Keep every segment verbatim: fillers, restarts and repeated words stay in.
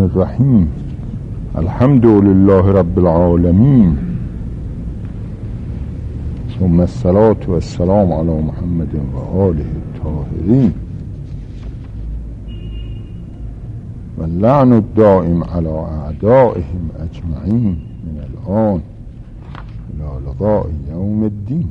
الرحیم. الحمد لله رب العالمین، ثم الصلاة والسلام علی محمد و آله الطاهرین و اللعن الدائم علی اعدائهم اجمعین من الآن الى لقاء یوم الدین.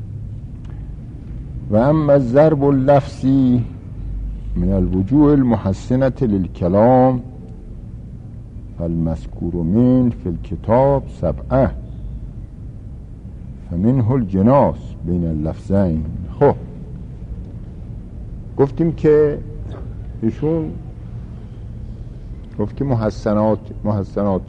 و اما الضرب اللفظی من الوجوه المحسنة للكلام فالمذكور من في الكتاب سبعه فمنه الجناس بین اللفظین. خب گفتیم که ایشون گفت که محسنات محسنات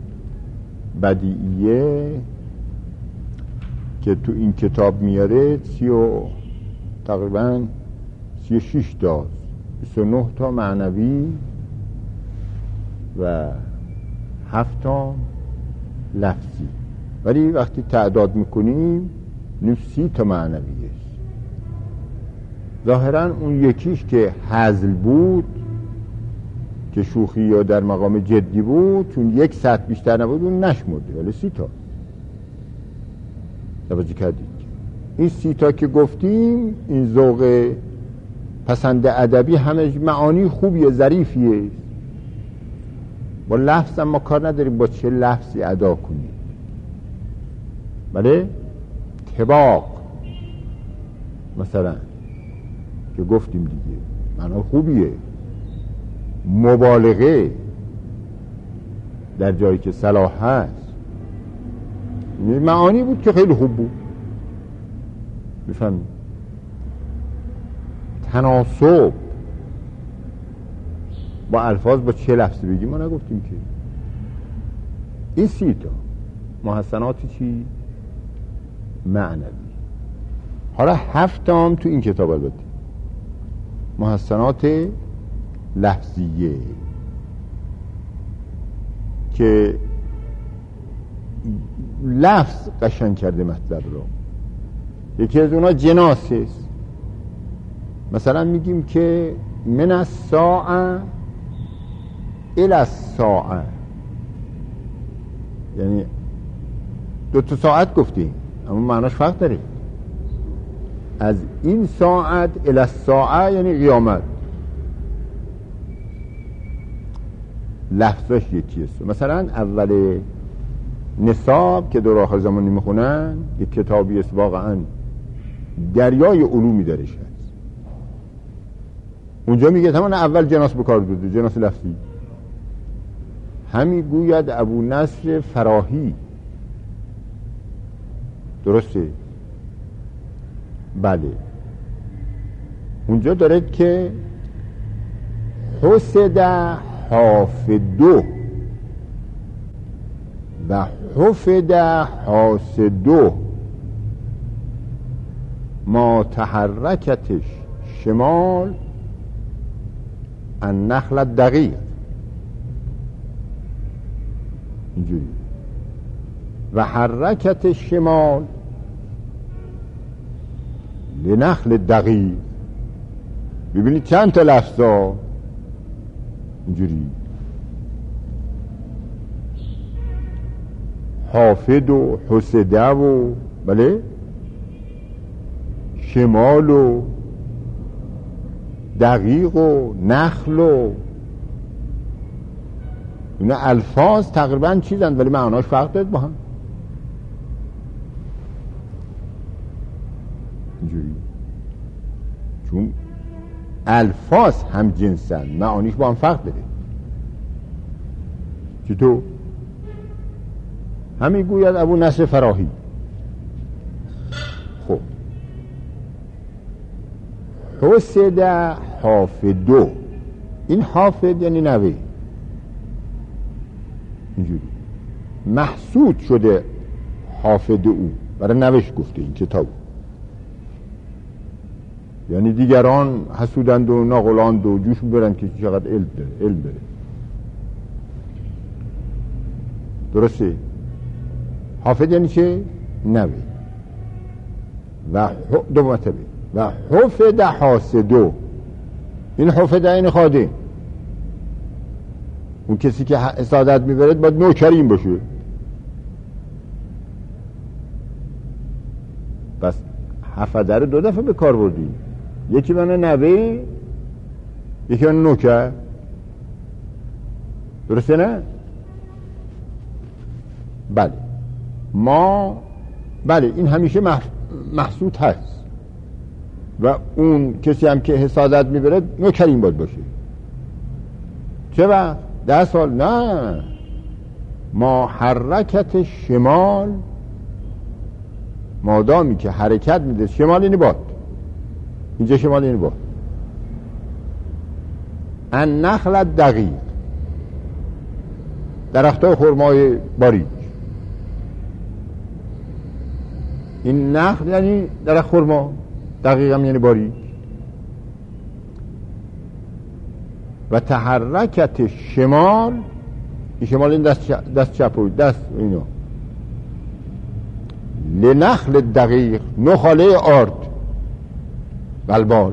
بدیعیه که تو این کتاب میاره سی و تقریبا سی و شیش تا بیست و نه تا معنوی و هفت تا لفظی، ولی وقتی تعداد میکنیم نیم سی تا معنوی است. ظاهرا اون یکیش که هزل بود که شوخی یا در مقام جدی بود، چون یک سطح بیشتر نبود اون نشمرده، ولی سی تا. توجه کردید این سی تا که گفتیم این ذوق پسند ادبی همه معانی خوبیه، ظریفیه، با لفظ هم ما کار نداریم با چه لفظی ادا کنیم. بله طباق مثلا که گفتیم دیگه معنا خوبیه، مبالغه در جایی که صلاح هست معانی بود که خیلی خوب بود. میفهم تناسب با الفاظ با چه لفظی بگیم ما نگفتیم که. این سی تا محسنات چی؟ معنوی. حالا هفت تا هم تو این کتاب البته محسنات لفظیه که لفظ قشنگ کرده مطلب رو. یکی از اونا جناس است. مثلا میگیم که من الساعه الی الساعه، یعنی دو تا ساعت گفتیم اما معناش فرق داره. از این ساعت الی الساعه یعنی قیامت، لفظش یکیه. مثلا اول نصاب که دور آخر زمانی میخونن یک کتابی است واقعا دریای علومی درش هست. اونجا میگه تمام اول جناس بکار بوده، جناس لفظی. همی گوید ابو نصر فراهی، درسته؟ بله. اونجا داره که حسد حافدو و حفد حاسدو ما تحرکتش شمال النخل دقیق، اینجوری. و حرکت شمال لنخل دقیق. ببینید چند تا لفظا اینجوری، حافظ و حسده و بله شمال و دقیق و نخل و اینا الفاظ تقریبا چیزند ولی معناش فرق داره با هم. اینجوری چون الفاظ هم جنسن معانیش با هم فرق داره. چطور؟ همین گوید ابو نصر فراهی. خب حسد حافدو، این حافظ یعنی نوی، اینجوری محسود شده حافظ او، برای نوش گفته این کتاب، یعنی دیگران حسودند و ناقلند و جوش برن که چقدر علم داره علم داره. درسته؟ حافظ یعنی چه؟ نوی. و دو مرتبه و حفظ حاسدو، این حفظ این خادم اون کسی که حسادت میبرد باید نوکریم باشه. بس حفظه رو دو دفعه به کار بردی، یکی بنا نوه، یکی بنا نوکر. درسته نه؟ بله ما بله این همیشه محسود هست و اون کسی هم که حسادت میبره نوکریم باید باشه. چه وقت؟ ده سال نه، ما حرکت شمال، مادامی که حرکت میده، شمال اینی باد، اینجا شمال اینی باد. ان نخل دقیق، درختای خرمای باریک. این نخل یعنی درخت خرما، دقیق هم یعنی باریک. و تحرکت شمال، این شمال این دست, دست چپ و دست اینو، لنخل دقیق، نخاله آرد بلبال.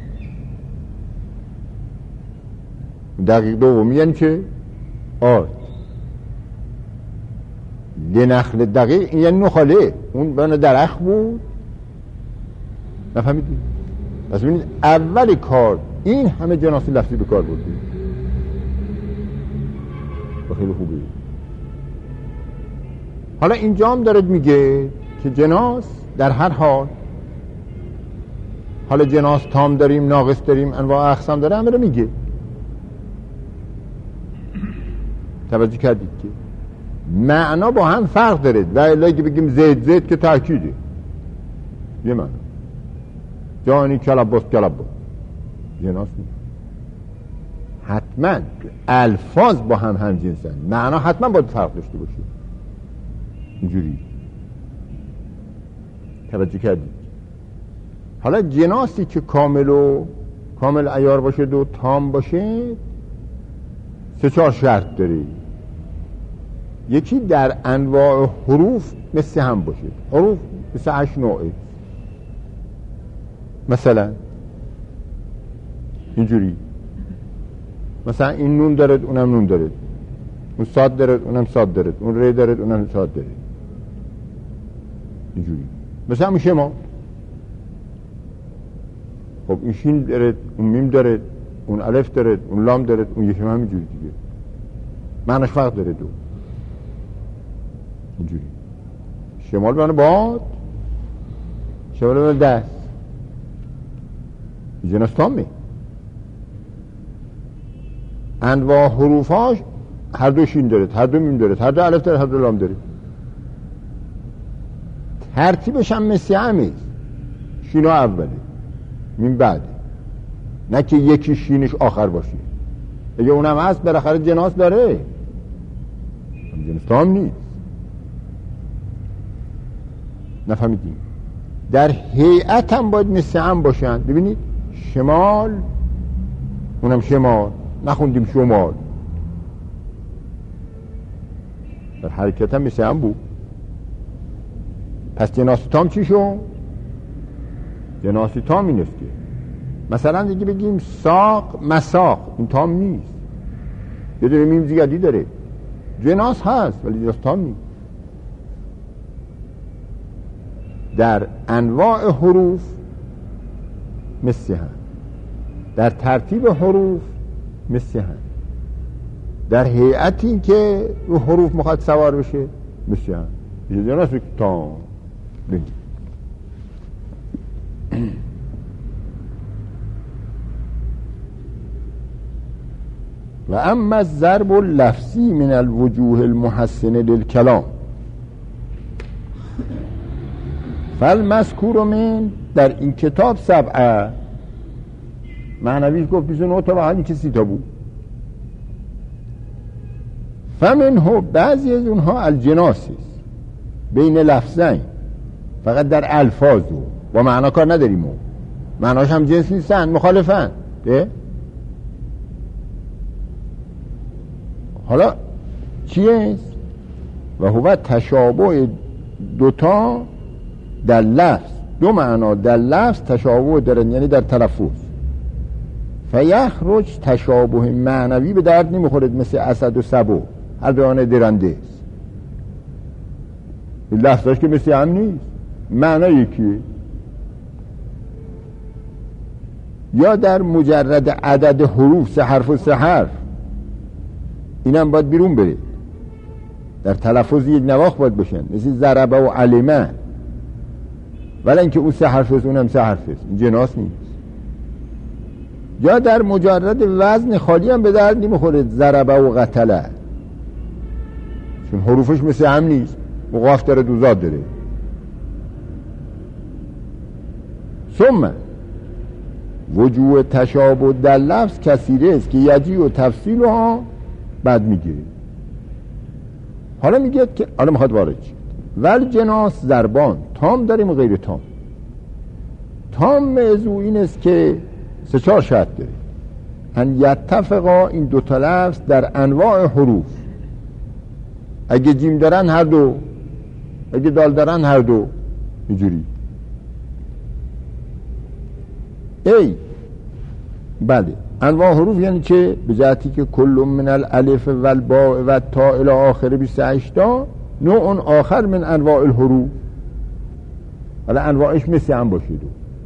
دقیق دومی یعنی چه؟ آرد. لنخل دقیق این یعنی نخاله، اون بنا درخت بود. نفهمیدی؟ پس ببینید اول کار این همه جناس لفظی به کار بردیم و خیلی خوبه. حالا اینجا هم دارد میگه که جناس در هر حال، حالا جناس تام داریم، ناقص داریم، انواع اقسام داره، همه رو میگه. توجه کردید که معنا با هم فرق داره و الا که بگیم زید زید که تأکیده یه معنا، جانی کلباس کلباس جناس نیست. حتما الفاظ با هم هم جنسن، معنا حتما باید فرق داشته باشه. اینجوری توجه کردید. حالا جناسی که کامل و کامل عیار باشه و تام باشه سه چهار شرط داره. یکی در انواع حروف مثل هم باشه، حروف مثل هشت نوعه. مثلا اینجوری، مثلا این نون دارد اونم نون دارد، اون صاد دارد اونم صاد دارد، اون ری دارد اونم صاد دارد. اینجوری مثلا میشه ما، خب این شین دارد، اون میم دارد، اون الف دارد، اون لام دارد، اون یکی هم اینجوری دیگه، معناش فرق داره. دو اینجوری شمال بانه باد، شمال بانه دست. جناس تامه. انواع حروفاش هر دو شین داره، هر دو میم داره، هر دو الف داره، هر دو لام داره. ترتیبش هم مثل همه، شینا اوله میم بعده، نه که یکی شینش آخر باشه. اگه اونم هست بالاخره جناس داره، جناس تام نیست. نفهمیدیم؟ در هیئت هم باید مثل هم باشن. ببینید شمال اونم شمال، نخوندیم شمال. در حرکت هم مثل هم بود. پس جناس تام چی شو؟ جناس تام این است که مثلا دیگه بگیم ساق مساق، این تام نیست، یه داره میم زیادی داره. جناس هست ولی جناس تام نیست. در انواع حروف مثل هم، در ترتیب حروف مثل هم، در هیئتی که رو حروف مخاط سوار بشه مثل هم. یه جناس تام. و اما الضرب اللفظی من الوجوه المحسنه للکلام فالمذکور من در این کتاب سبعه، معنویش گفت بیست و نه تا و حالی که سی تا بود. فمنه بعضی از اونها الجناس است بین لفظین، فقط در الفاظ و با معنا کار نداریم، و معناش هم جنس نیستن، مخالفن. حالا چیه؟ و هو تشابه دوتا در لفظ، دو معنا در لفظ تشابه دارن، یعنی در تلفظ. فیخرج تشابه معنوی به درد نمیخورد مثل اسد و سبو، هر دوانه درنده است. این لفظاش که مثل هم نیست، معنی یکیه. یا در مجرد عدد حروف، سه حرف و سه حرف، اینم باید بیرون بره، در تلفظ یک نواخت باید باشن، مثل ضربه و علمه، ولی اینکه اون سه حرف است اونم سه حرف است، این جناس نیست. یا در مجرد وزن خالی هم به درد نمیخوره، ضربه و قتله، چون حروفش مثل هم نیست، مقاف داره دوزاد داره. ثم وجوه تشابه در لفظ کثیره است که یجی و تفصیل ها بعد میگیره. حالا میگه که حالا میخواد وارد شد ولی جناس ضربان تام داریم و غیر تام. تام موضوع این است که سه چهار شرط داره، ان یتفقا، این دوتا لفظ در انواع حروف، اگه جیم دارن هر دو، اگه دال دارن هر دو، اینجوری. ای بله، انواع حروف یعنی چه؟ به جهتی که کل من الالف و الباء و تا الی آخر بیست و هشت تا نوع آخر من انواع الحروف، حالا انواعش مثل هم باشید.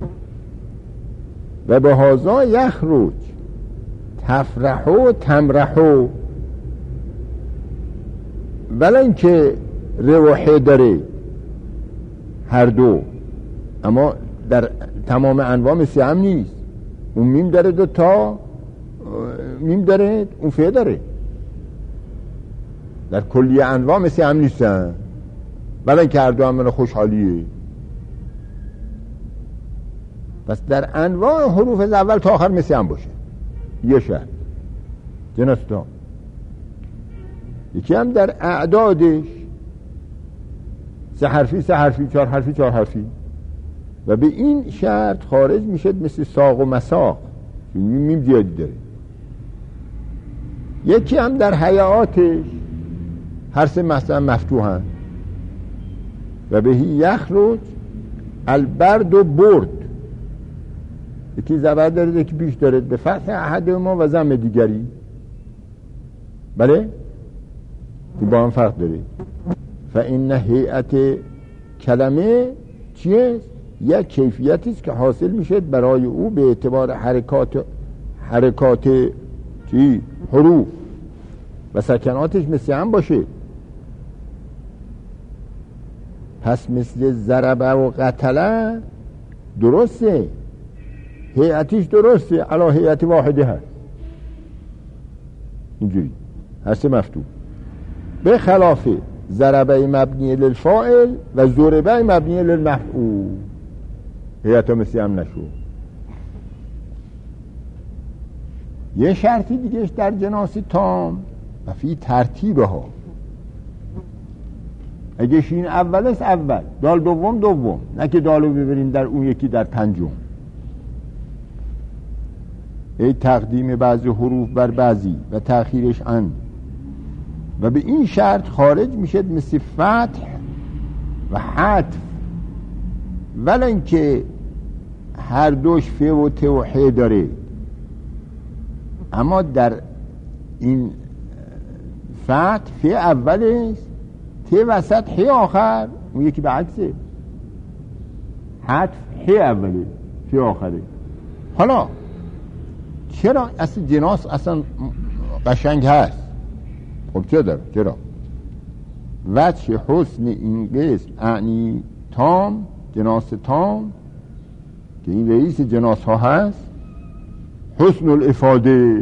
و به هازا یخرج تفرحو تمرحو، ولی اینکه روحه داره هر دو، اما در تمام انواع مثل هم نیست. اون میم داره دو تا میم داره، اون فه داره، در کلی انواع مثل هم نیستن، ولی اینکه هر دو هم خوشحالیه. پس در انواع حروف از اول تا آخر مثل هم باشه، یه شرط جناس تام. یکی هم در اعدادش، سه حرفی سه حرفی، چهار حرفی چهار حرفی، و به این شرط خارج میشد مثل ساق و مساق، میم زیادی داره. یکی هم در حیاتش، هر سه مثلا مفتوحن، و بهی یخرج البرد و برد، یکی زبر دارد یکی بیش دارد، به فتح احد ما و ضم دیگری. بله با هم فرق داره. فإن هیئت کلمه چیه؟ یک کیفیتی است که حاصل میشه برای او به اعتبار حرکات حرکات چی؟ حروف و سکناتش مثل هم باشه. پس مثل ضربه و قتله درسته، هیئتیش درسته، علا هیئت واحده هست، اینجوری هر سه مفتوح، به خلاف ضربه مبنی للفاعل و ضربه مبنی للمفعول، هیئت مثل هم نشو. یه شرطی دیگهش در جناسی تام و فی ترتیبه ها، اگه شین اول است اول، دال دوم دوم، نه که دالو ببریم در اون یکی در پنجم. ای تقدیم بعضی حروف بر بعضی و تأخیرش ان، و به این شرط خارج میشد مثل فتح و حتف، ولی اینکه هر دوش فه و ته و ح داره، اما در این فتح فه اول است، ته وسط ح آخر، اون یکی به عکسه، حتف ح اوله فه آخره. حالا چرا اصلا جناس اصلا قشنگ هست؟ خب چرا داره؟ چرا؟ وجه حسن این قسم اعنی تام، جناس تام که این رئیس جناس ها هست، حسن الافاده.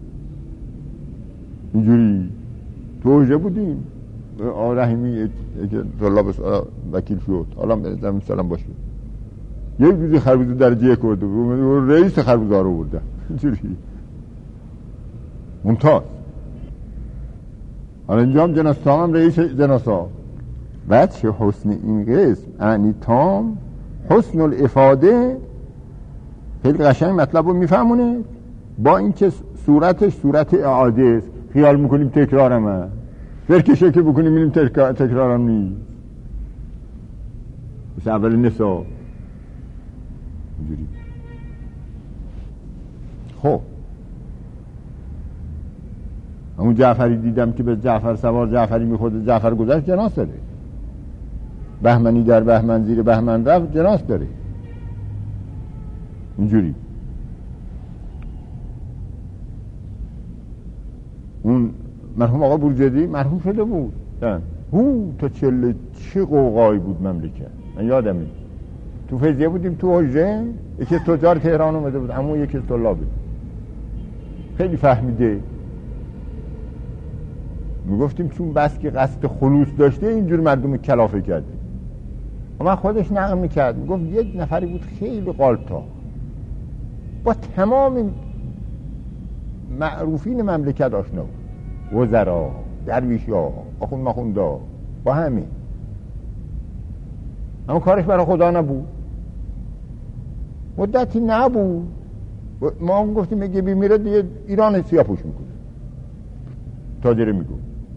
اینجوری توجه بودیم آرحیمی که طلاب وکیل شد، حالا بزنم مثلا باشه یک روزی خربوزه درجه کرده بود، رئیس خربوزه ها رو برده، اینجوری ممتاز. حالا اینجا هم جناس تام هم رئیس جناس ها. وجه حسن این قسم اعنی تام حسن الافاده، خیلی قشنگ مطلب رو میفهمونه، با اینکه صورتش صورت اعاده است. خیال میکنیم تکرارمه، فرکشه که بکنیم میریم تکرارم نیست، مثل اول نسا اینجوری. خب همون جعفری دیدم که به جعفر سوار جعفری میخورده جعفر گذشت جناس داره، بهمنی در بهمن زیر بهمن رفت جناس داره. اینجوری اون مرحوم آقا بورجدی مرحوم شده بود هو تا چله چه قوقایی بود مملکت. من یادمه تو فیضیه بودیم تو حجره، یکی تجار تهران اومده بود، همون یکی طلابه خیلی فهمیده، میگفتیم چون بس که قصد خلوص داشته اینجور مردم کلافه کرده. و من خودش نقل میکرد میگفت یک نفری بود خیلی قالتا با تمام معروفین مملکت آشنا بود، وزرا، درویشا، آخوند مخوندا، با همین، اما کارش برای خدا نبود، مدتی نبود. ما هم گفتیم اگه بیمیره دیگه ایران سیاپوش میکنه، تاجره میگو.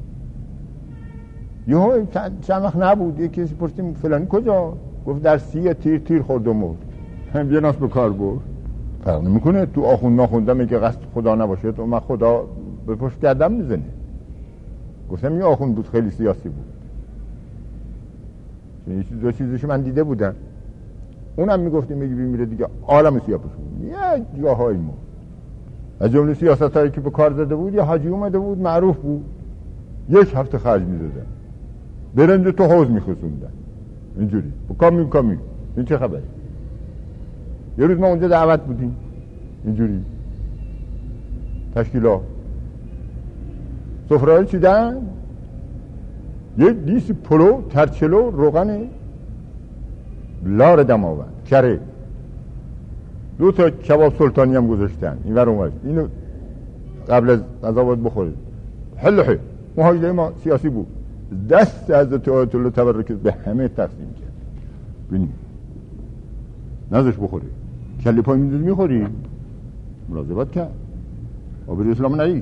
یهو چند وقت نبود، یکی کسی پرسیم فلانی کجا؟ گفت در سی تیر تیر خورد و مرد. هم یه ناس به کار برد. فرق نمیکنه تو آخوند ناخونده میگه قصد خدا نباشه تو من خدا به پشت گردم میزنه. گفتم یه آخوند بود خیلی سیاسی بود، این دو چیزشو من دیده بودم. اونم میگفتیم میگه بیمیره دیگه عالم سیاپوش بود. یه جاهای ما از جمله سیاستایی که به کار زده بود یه حاجی اومده بود معروف بود، یک هفته خرج میدادن، برنج تو حوض میخوسوندن، اینجوری کامی کامی. این چه خبره؟ یه روز ما اونجا دعوت بودیم اینجوری تشکیلات سفره چیدن، یک دیس پلو ترچلو روغن لار دماوند کره، دو تا کباب سلطانی هم گذاشتن این ور اون ور، اینو قبل از غذا باید بخورید. حل حل محاجده ما سیاسی بود، دست حضرت آیت الله تبارک به همه تقسیم کرد. ببینید نذاش بخوری، کله پای میذاری میخوری، مراقبت کرد. آبروی اسلام نریز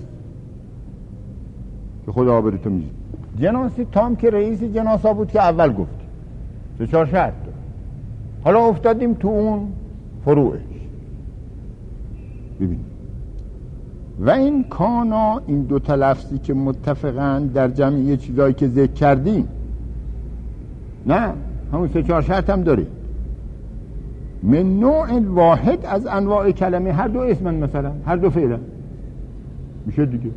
که خدا آبروی تو میزید. جناسی تام که رئیس جناسا بود که اول گفت سه چهار شرط دار. حالا افتادیم تو اون فروعش. ببین و این کانا، این دو تا لفظی که متفقن در جمعی چیزایی که ذکر کردیم، نه همون سه چهار شرط هم داره، من نوع واحد از انواع کلمه، هر دو اسمن مثلا هر دو فعلا میشه دیگه.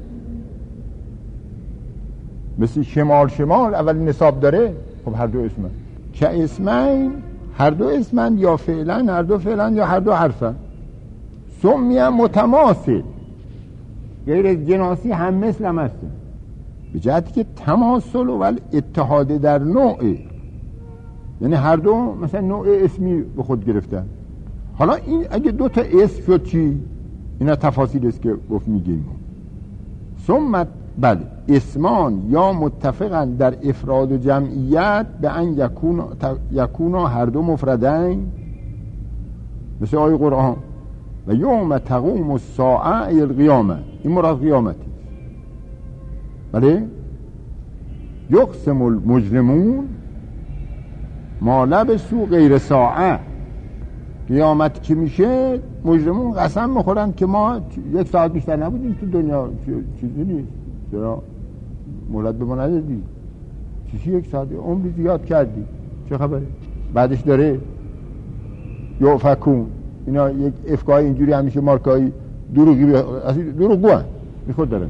مثل شمال شمال اول نصاب داره، خب هر دو اسمن که اسمن، هر دو اسمن یا فعلا هر دو فعلا یا هر دو حرفن. سمی هم متماثل، غیر از جناسی هم مثل هم هستن، به جهتی که تماثل و اتحاد در نوعه، یعنی هر دو مثلا نوع اسمی به خود گرفتن. حالا این اگه دو تا اسم شد چی؟ اینا تفاصیل است که گفت میگیم. ثم بله اسمان یا متفقن در افراد و جمعیت به ان یکون یکون هر دو مفردین، مثل آیه قرآن و یوم تقوم الساعه ای القیامه، این مراد قیامتی. بله یقسم المجرمون ما لبسوا غیر ساعه، قیامت که میشه مجرمون قسم میخورن که ما یک ساعت بیشتر نبودیم تو دنیا، چیزی نیست، چرا مولد به ما ندادی، چیزی یک ساعت عمری زیاد کردی، چه خبره؟ بعدش داره یوفکون، اینا یک افکای اینجوری همیشه مارکای دروغی بی... اصلا دروغگو هست میخود دارن.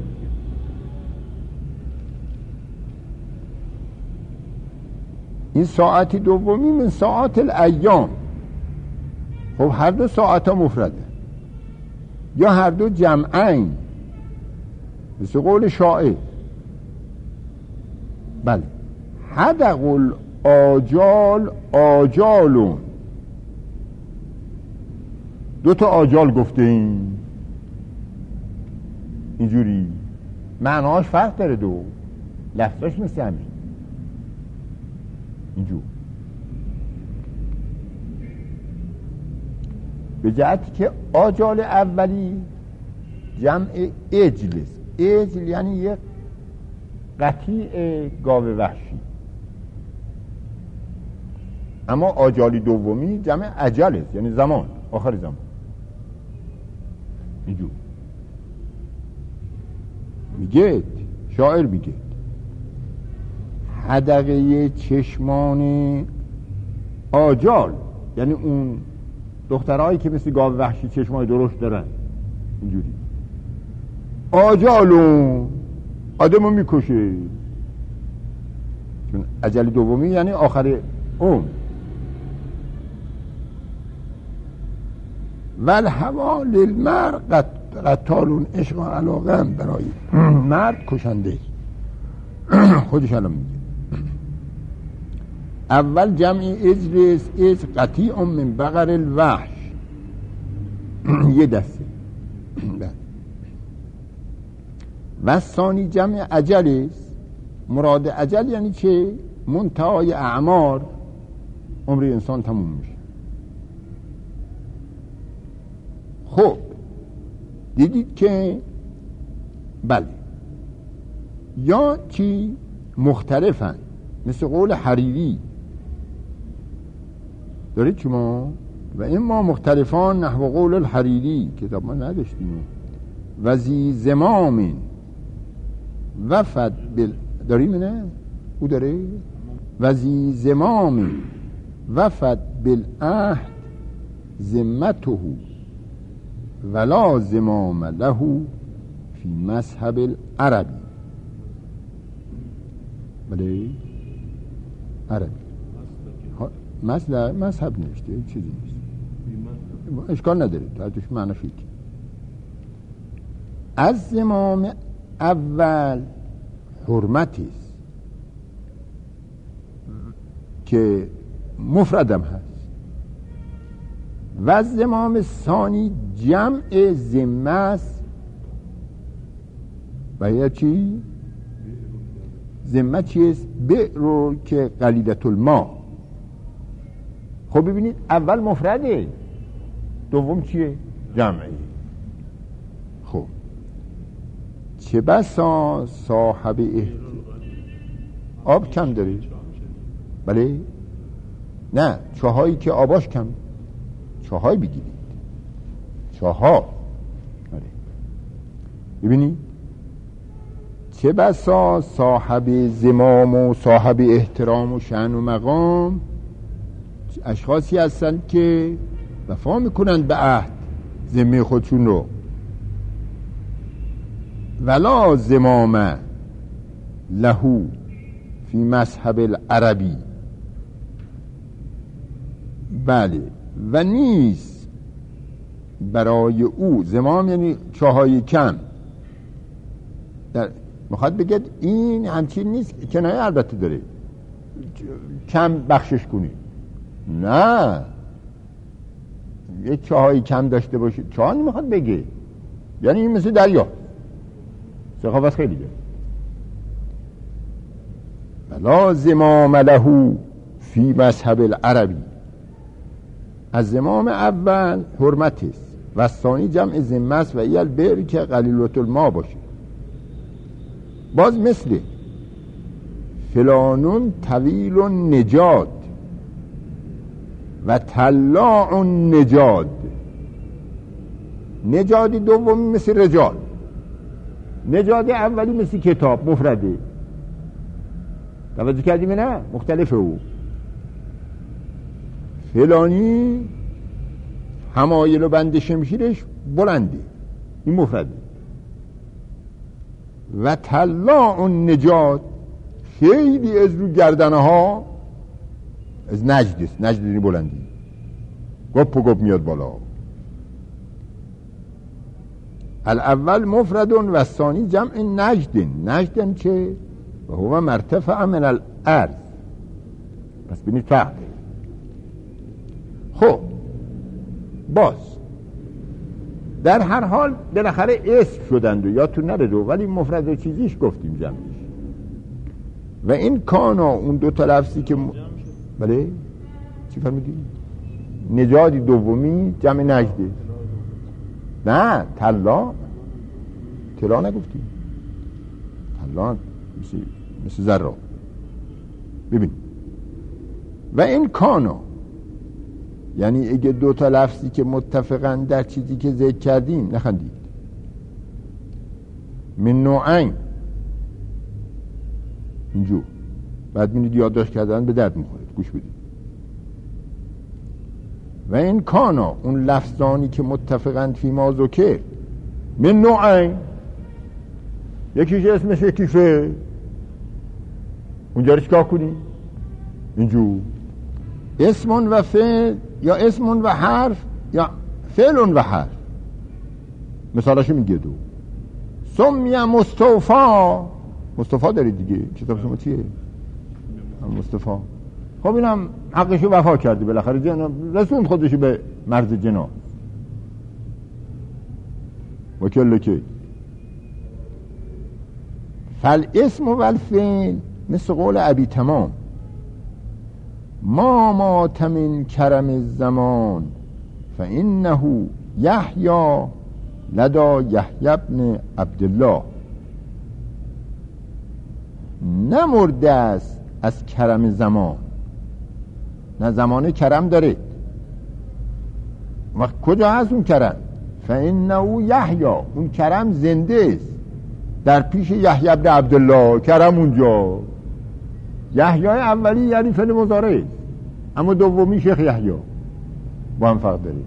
این ساعتی دومی من ساعت الایام، خب هر دو ساعت ها مفرده یا هر دو جمعین، مثل قول شاعر. بله حدق الاجال آجالون، دو تا آجال گفته این اینجوری معناش فرق داره، دو لفظاش مثل همین اینجور، به جهتی که آجال اولی جمع اجل، اجل یعنی یک قطیع گاو وحشی، اما آجالی دومی جمع اجل است یعنی زمان، آخر زمان اینجور. میگه، شاعر میگه حدقه چشمان آجال، یعنی اون دخترهایی که مثل گاو وحشی چشمای درشت دارن اینجوری، آجالون آدمو میکشه، چون اجل دومی یعنی آخر عمر. ول هوا للمر قتالون، عشق و علاقه هم برای مرد کشنده. خودش الان میگه اول جمع اجرس از قطیع من بقر الوحش، یه دسته. و ثانی جمع اجل است، مراد اجل یعنی چه؟ منتهای اعمار، عمر انسان تموم میشه. خب دیدید که بله، یا چی مختلفن، مثل قول حریری دارید شما، و این ما مختلفان نحو قول الحریری، کتاب ما نداشتیم. وزی زمام وفد بل داریم، نه او داره وزی زمام وفد بالعهد ذمته ولا زمام له فی مذهب العربی. بله عربی مذهب مذهب نوشته، چیزی نیست، اشکال نداره، توش معنی فکر. از زمام اول حرمتی است که مفردم هست، و از زمام ثانی جمع ذمه است. و یا چی؟ ذمه چیست؟ بئر که قلیلة الماء. خب ببینید اول مفرده، دوم چیه؟ جمعه. خب چه بسا صاحب احت... آب کم داره؟ بله؟ نه، چاهایی که آباش کم، چاهای بگیرید، چاها. بله ببینید چه بسا صاحب زمام و صاحب احترام و شأن و مقام اشخاصی هستن که وفا میکنن به عهد ذمه خودشون رو، ولا زمام له فی مذهب العربی. بله، و نیست برای او زمام، یعنی چاهای کم، در میخواد بگه این همچین نیست، کنایه البته داره کم بخشش کنی، نه یک چاهای کم داشته باشه، چاه نمیخواد بگه، یعنی این مثل دریا، سخاوت خیلی گه. ولا زمام له فی مذهب العربی. از زمام اول حرمت است و ثانی جمع ذمه است و ای البئر که قلیلة الماء باشه. باز مثل فلانون طویل النجاد و طلاع النجاد. نجادی دومی مثل رجال، نجاد اولی مثل کتاب مفرده. توجه کردیم؟ نه مختلفه. او فلانی همایل و بند شمشیرش بلنده، این مفرده. و طلاع النجاد خیلی از رو گردنه ها از نجد است، نجد این بلندی، گپ و گپ میاد بالا. الاول مفرد و ثانی جمع نجد. نجد چه؟ و هو مرتفع من الارض. پس بینید فرق. خب باز در هر حال بالاخره اسم شدند و یادتون نره رو، ولی مفرد و چیزیش گفتیم جمعش. و این کانا اون دو تا لفظی که م... بله چی فرمودی؟ نجادی دومی جمع نجده. نه طلا، طلا نگفتیم، طلا مثل مثل ذره. ببین و این کانا، یعنی اگه دو تا لفظی که متفقن در چیزی که ذکر کردیم، نخندید، من نوعین اینجور. بعد می‌بینید یادداشت کردن به درد می‌خوره. گوش بدید. و این کانا، اون لفظانی که متفقاً فی ما ذکر، من نوعین، یکیش اسمش یکی فعل، اونجا رو چیکار کنیم؟ اینجور اسم و فعل یا اسم و حرف یا فعل و حرف. مثالاشو میگه دو. سمی مصطفی، مصطفی دارید دیگه، کتاب شما چیه؟ مصطفی. خب اینم حقشو وفا کرده، بالاخره جناب رسوند خودشو به مرز جناب. و کله که فالاسم و الفعل مثل قول ابی تمام، ما مات من کرم الزمان فانه یحیی لدا یحیی ابن عبدالله. نمرده است از کرم زمان، نه زمان کرم داره. وقت کجا هست اون کرم؟ فانه یحیی، اون کرم زنده است در پیش یحیی ابن عبدالله. کرم اونجا یحیی اولی یعنی فعل مضارع، اما دومی شیخ یحیی با هم فرق داره.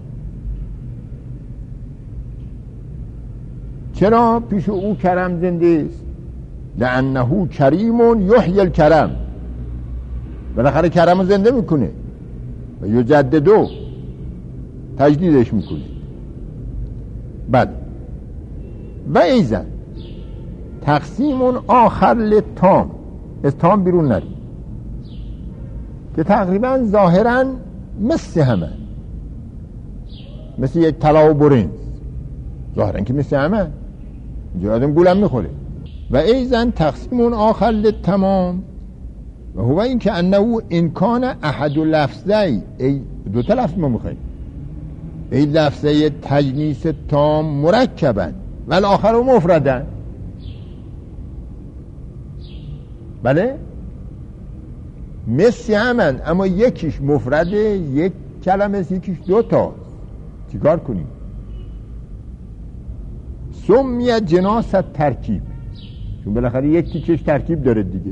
چرا پیش او کرم زنده است؟ لانه کریم یحیی الکرم، بالاخره کرم زنده میکنه و یجددو، تجدیدش میکنه. بعد و ایزن تقسیم آخر لتام، از تام بیرون نریم که تقریبا ظاهرا مثل همه، مثل یک طلا و برنز، ظاهرا که مثل همه، اینجا آدم گولم میخوره. و ایزن تقسیم آخر لتمام و هو این که انه انکان احد لفظی، ای دو تا لفظ ما میخواییم، ای لفظی تجنیس تام مرکبن و الاخر و مفردن. بله مثل همن، اما یکیش مفرده، یک کلمه، یکیش دو تا. چیکار کنیم؟ سمیت جناست ترکیب، چون بالاخره یک تیکش ترکیب داره دیگه.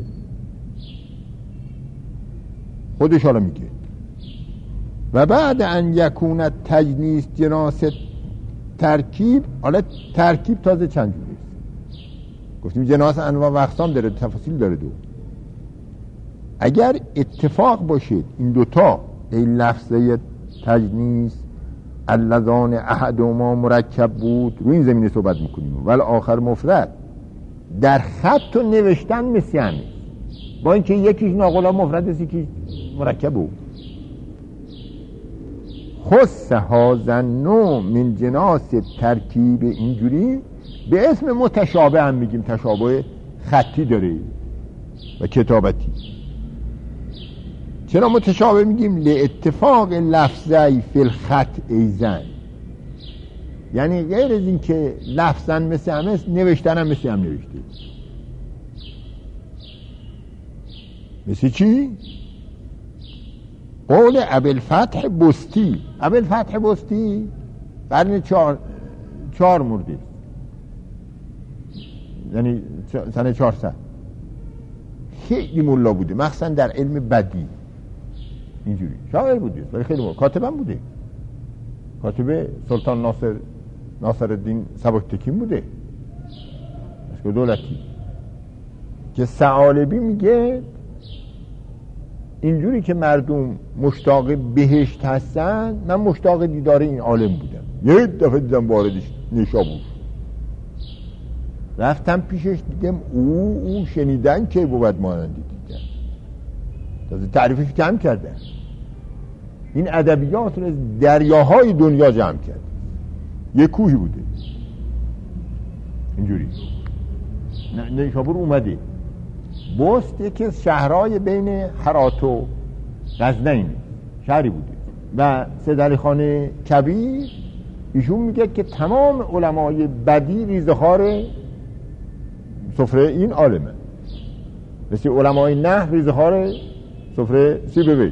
خودش حالا میگه و بعد ان یکون تجنیس جناست ترکیب. حالا ترکیب تازه چند جوره؟ گفتیم جناس انواع و اقسام داره، تفاصیل داره. دو اگر اتفاق باشید این دوتا، ای لفظه تجنیس اللذان احدهما مرکب بود، رو این زمینه صحبت میکنیم، ولی آخر مفرد، در خط و نوشتن مثل همه، با اینکه یکیش ناقلا مفرد است یکیش مرکب بود. خص هذا النوع من جناس ترکیب، اینجوری به اسم متشابه هم میگیم، تشابه خطی داره و کتابتی. چرا متشابه میگیم؟ لاتفاق لفظی فی الخط ایزن، یعنی غیر از این که لفظا مثل همه، نوشتن هم مثل هم نوشته. مثل چی؟ قول ابوالفتح بستی. ابوالفتح بستی قرن چهار چهار مرده، یعنی سنه چهارصد. خیلی ملا بوده، مخصوصا در علم بدی. اینجوری شاعر بوده ولی خیلی ملا. کاتبم بوده، کاتب سلطان ناصر ناصر الدین سبکتکین بوده، مسکو دولتی. که ثعالبی میگه اینجوری که مردم مشتاق بهشت هستن، من مشتاق دیدار این عالم بودم. یه دفعه دیدم واردش نیشابور، رفتم پیشش، دیدم او او شنیدن که بود مانندی دیدن، تازه تعریفش کم کردن. این ادبیات رو از دریاهای دنیا جمع کرد، یه کوهی بوده اینجوری. نیشابور اومده، بست یکی از شهرهای بین هرات و غزنین شهری بوده. و سید علی خان کبیر ایشون میگه که تمام علمای بدی ریزه‌خوار سفره این عالمه، مثل علمای نحو ریزه‌خوار سفره سیبوی،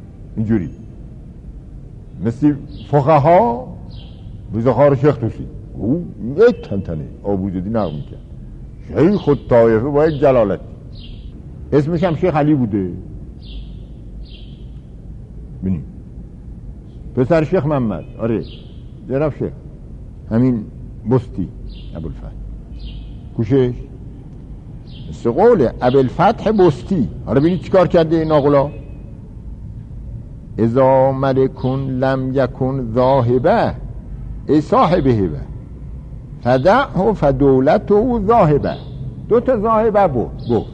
اینجوری مثل فقها ریزه‌خوار شیخ توسی. او یک تنتنه آبودی نقل میکرد. شیخ الطایفه با یک جلالت، اسمش هم شیخ علی بوده. بینیم پسر شیخ محمد، آره جناب شیخ همین بستی ابوالفتح کوشش مثل قول ابوالفتح بستی. آره بینید چیکار کرده این آقلا. اذا ملکون لم یکن ذاهبه ای صاحب هبه فدعه فدولته ذاهبه. دو تا ذاهبه بود بود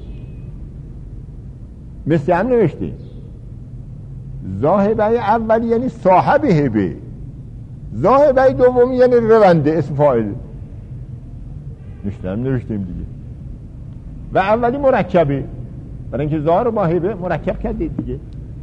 مثل هم نوشته. ذاهبه اولی یعنی صاحب هبه، ذاهبه دومی یعنی رونده اسم فاعل. نوشته هم نوشتیم دیگه. و اولی مرکبه برای اینکه ظاهر رو با هبه مرکب کرده دیگه.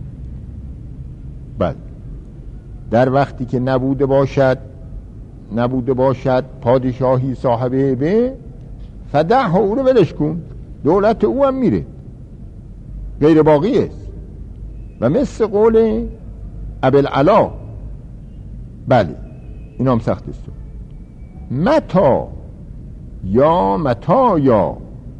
بله در وقتی که نبوده باشد نبوده باشد پادشاهی صاحب هبه فدعه او رو ولش کن، دولت او هم میره غیر باقی است. و مثل قول ابوالعلا بله این هم سخت است. متا یا متا یا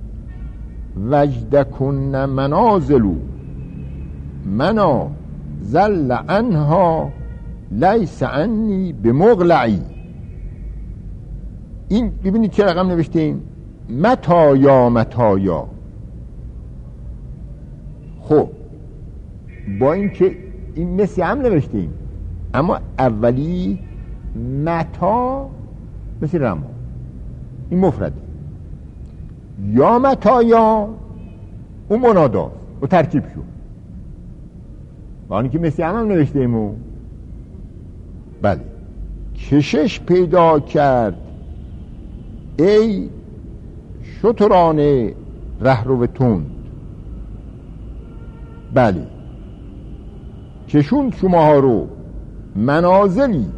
وجدکن منازلو منا زل عنها لیس عنی بمغلعی. این ببینید چه رقم نوشتیم، متا یا متا یا. خب با اینکه این مثل هم نوشتیم اما اولی متا مثل رما این مفرده، یا متا یا اون مناداست و ترکیب شد. با اینکه مثل هم هم نوشتیم و بله کشش پیدا کرد ای شتران رهرو تند. بله کشون شماها رو منازلی،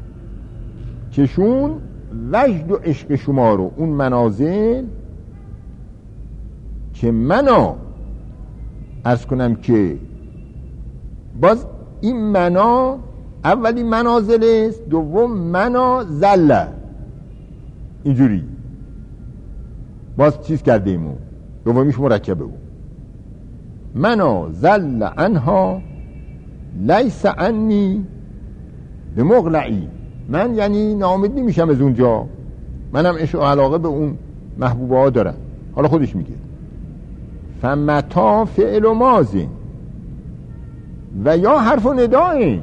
کشون وجد و عشق شما رو اون منازل که منا عرض کنم که باز این منا اولی منازل است، دوم منا زله اینجوری باز چیز کرده ایمون دومیش مرکبه بود. منا زل عنها لیس عنی به مغلعی. من یعنی ناامید نمیشم از اونجا، منم عشق و علاقه به اون محبوبه ها دارم. حالا خودش میگه فمتا فعل و ماضی و یا حرف و ندائه،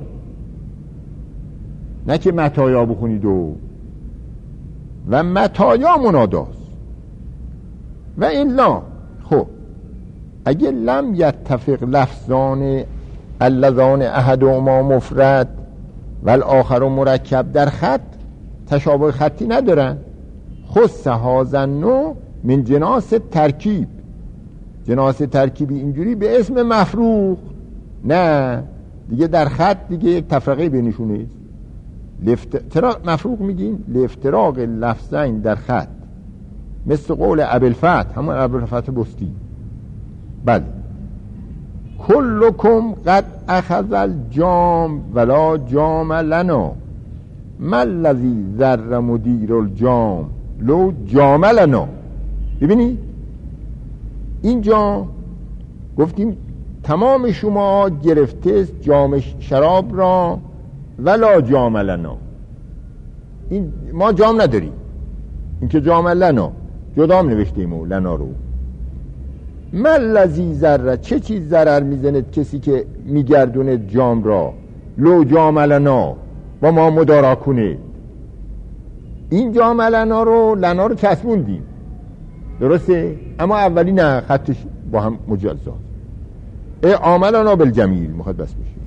نه که متایا بخونید و و متایا مناداست. و الا خب اگه لم یتفق لفظان اللذان احدهما مفرد و الاخر مرکب در خط تشابه خطی ندارن، خص هذا النوع من جناس ترکیب. جناس ترکیبی اینجوری به اسم مفروق نه دیگه در خط دیگه یک تفرقه بینشون نیست. لفتراق مفروق میگین لافتراق لفظین در خط مثل قول ابوالفتح همون ابوالفتح بستی. بله کلکم قد اخذ الجام ولا جام لنا ما الذی ذر مدیر الجام لو جام لنا. ببینید اینجا گفتیم تمام شما گرفته جام شراب را ولا جام لنا، این ما جام نداریم، این که جام لنا جدا هم نوشتیم و لنا رو. ما الذی ذر چه چیز ضرر میزنه کسی که میگردونه جام را لو جام لنا با ما مدارا کنه. این جام لنا رو لنا رو چسبوندیم درسته، اما اولی نه خطش با هم مجزا. ای عاملنا بالجمیل مخد بس میشه.